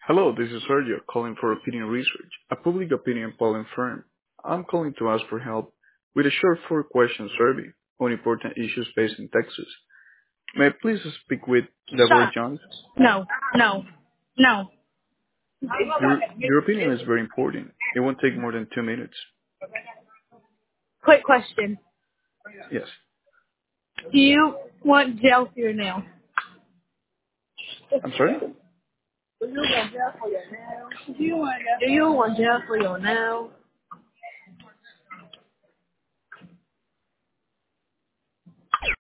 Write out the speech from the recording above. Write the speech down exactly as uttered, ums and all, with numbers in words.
Hello, this is Sergio calling for Opinion Research, a public opinion polling firm. I'm calling to ask for help with a short four-question survey on important issues faced in Texas. May I please speak with Deborah Stop. Jones? No, no, no. Your, your opinion is very important. It won't take more than two minutes. Quick question. Yes. Do you want gel for your nails? I'm sorry? Do you want gel for your nails? Do you want gel for your nails?